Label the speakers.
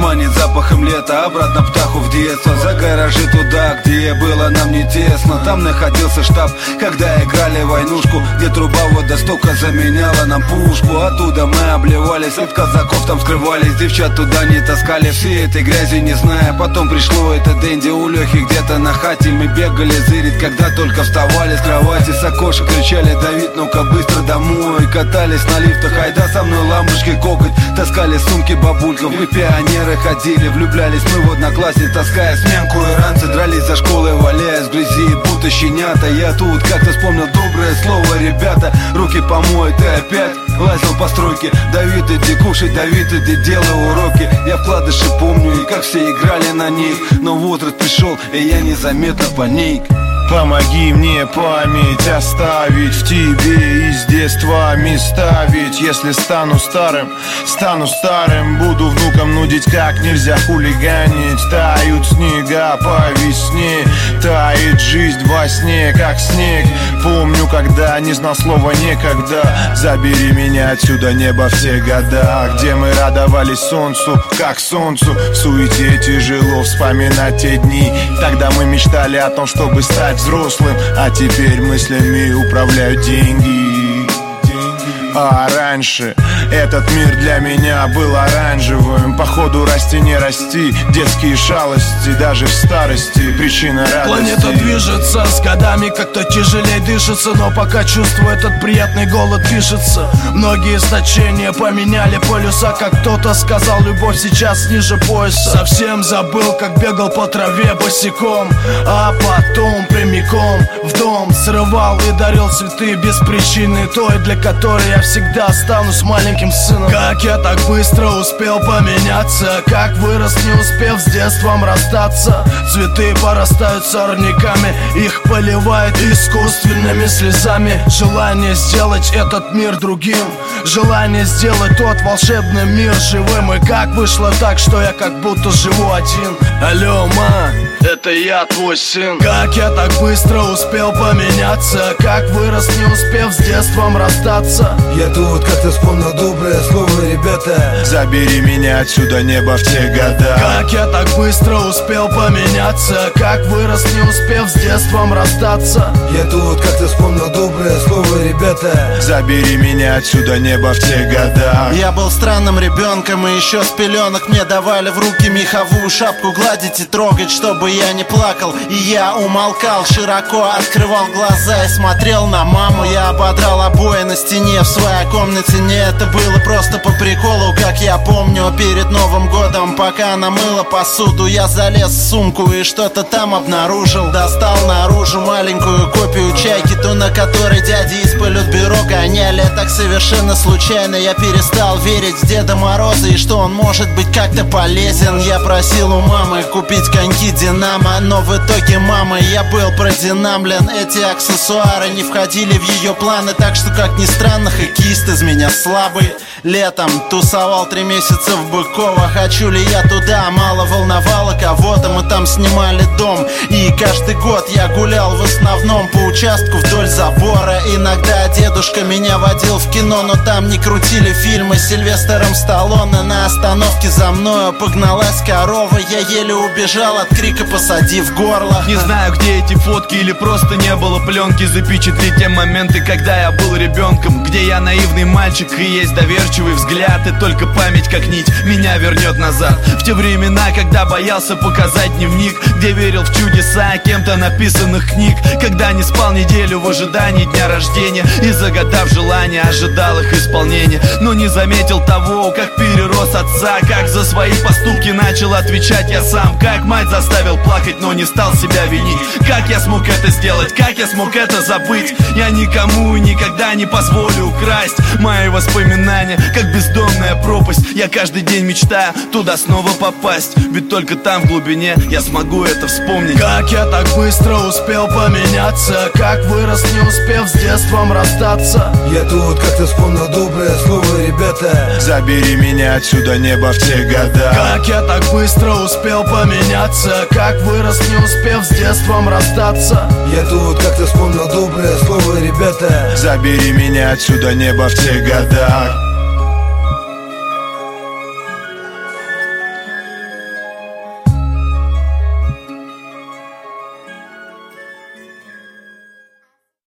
Speaker 1: Манит запахом лета, обратно птаху в детство. За гаражи туда, где было нам не тесно. Там находился штаб, когда играли войнушку, где труба водостока заменяла нам пушку. Оттуда мы обливались, от казаков там скрывались. Девчат туда не таскали, всей этой грязи не зная. Потом пришло это Дэнди у Лехи где-то на хате. Мы бегали зырить, когда только вставали с кровати. С окошек кричали: Давид, ну-ка быстро домой. Катались на лифтах, айда со мной ламбочкой кокать. Таскали сумки бабульков, мы пионеры ходили. Влюблялись мы в одноклассниц, таская сменку и ранцы. Дрались за школой, валяясь в грязи, будто щенята. Я тут как-то вспомнил доброе слово: ребята, руки помой, ты опять лазил по стройке. Давид, иди кушай, Давид, иди делай уроки. Я вкладыши помню, и как все играли на них. Но возраст пришел, и я незаметно паник.
Speaker 2: Помоги мне память оставить в тебе, из детства места. Ведь если стану старым, буду внукам нудить, как нельзя хулиганить. Тают снега по весне, тает жизнь во сне, как снег. Помню, когда не знал слова некогда. Забери меня отсюда, небо, в те года, где мы радовались солнцу, как солнцу. В суете тяжело вспоминать те дни. Тогда мы мечтали о том, чтобы стать взрослым, а теперь мыслями управляют деньги. А раньше этот мир для меня был оранжевым. Походу расти не расти, детские шалости, даже в старости причина радости.
Speaker 3: Планета движется, с годами как-то тяжелее дышится. Но пока чувствую этот приятный голод пишется. Многие значения поменяли полюса. Как кто-то сказал, любовь сейчас ниже пояса. Совсем забыл, как бегал по траве босиком, а потом прямиком в дом срывал и дарил цветы без причины, той, для которой я всегда останусь маленьким сыном. Как я так быстро успел поменяться, как вырос, не успев с детством расстаться. Цветы порастают сорняками, их поливают искусственными слезами. Желание сделать этот мир другим, желание сделать тот волшебный мир живым. И как вышло так, что я как будто живу один. Алло, ма, это я, твой сын. Как я так быстро успел поменяться, как вырос, не успев с детством расстаться.
Speaker 1: Я тут как-то вспомнил доброе слово: ребята,
Speaker 2: забери меня отсюда, небо, в те года.
Speaker 3: Как я так быстро успел поменяться, как вырос, не успев с детством расстаться.
Speaker 1: Я тут как-то вспомнил доброе слово: ребята,
Speaker 2: забери меня отсюда, небо, в те года.
Speaker 4: Я был странным ребенком, и еще с пеленок мне давали в руки меховую шапку гладить и трогать, чтобы я не плакал. И я умолкал, широко открывал глаза и смотрел на маму. Я ободрал обои на стене в своей комнате. Не, это было просто по приколу, как я помню. Перед Новым годом, пока она мыла посуду, я залез в сумку и что-то там обнаружил. Достал наружу маленькую копию чайки, ту, на которой дяди из Политбюро гоняли. Так совершенно случайно я перестал верить в Деда Мороза и что он может быть как-то полезен. Я просил у мамы купить коньки Динамо, но в итоге мама, я был продинамлен. Эти аксессуары не входили в ее планы, так что, как ни странно, хоккеист из меня слабый. Летом тусовал 3 месяца в Быково. Хочу ли я туда, мало волновало кого-то. Мы там снимали дом, и каждый год я гулял в основном по участку вдоль забора. Иногда дедушка меня водил в кино, но там не крутили фильмы с Сильвестром Сталлоне. На остановке за мною погналась корова, я еле убежал от крика, посадив горло.
Speaker 3: Не знаю, где эти фотки, или просто не было пленки. Запечатли те моменты, когда я был ребенком, где я наивный мальчик и есть доверчивый взгляд. И только память, как нить, меня вернет назад в те времена, когда боялся показать дневник, где верил в чудеса кем-то написанных книг, когда не спал неделю в ожидании дня рождения и, загадав желания, ожидал их исполнения. Но не заметил того, как перерос отца, как за свои поступки начал отвечать я сам, как мать заставил плакать, но не стал себя винить. Как я смог это сделать, как я смог это забыть? Я никому и никогда не позволю украсть мои воспоминания, как бездонная пропасть. Я каждый день мечтаю туда снова попасть, ведь только там в глубине я смогу это вспомнить. Как я так быстро успел поменяться, как вырос, не успев с детством расстаться.
Speaker 1: Я тут как-то вспомнил доброе слово: ребята,
Speaker 2: забери меня отсюда, небо, в те года.
Speaker 3: Как я так быстро успел поменяться, как вырос, не успев с детством расстаться.
Speaker 1: Я тут как-то вспомнил доброе слово: ребята,
Speaker 2: забери меня отсюда, небо, в те года.